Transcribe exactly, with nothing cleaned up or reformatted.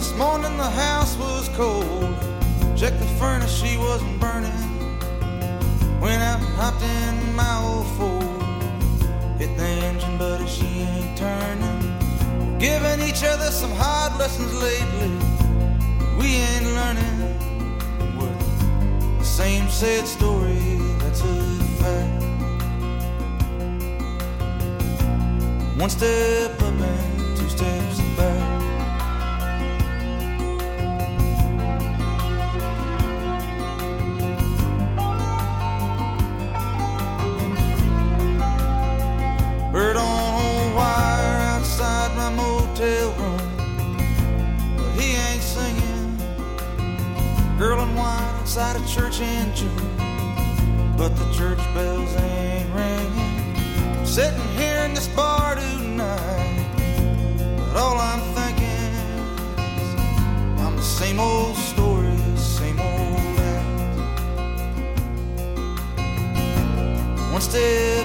This morning the house was cold. Checked the furnace, she wasn't burning. Went out and hopped in my old Ford. Hit the engine, but she ain't turning. Giving each other some hard lessons lately. We ain't learning. We're the same sad story, that's a fact. One step up and two steps back. Bird on a wire outside my motel room, but he ain't singing. Girl in white outside a church in June, but the church bells ain't ringing. I'm sitting here in this bar tonight, but all I'm thinking is I'm the same old story, same old act. One step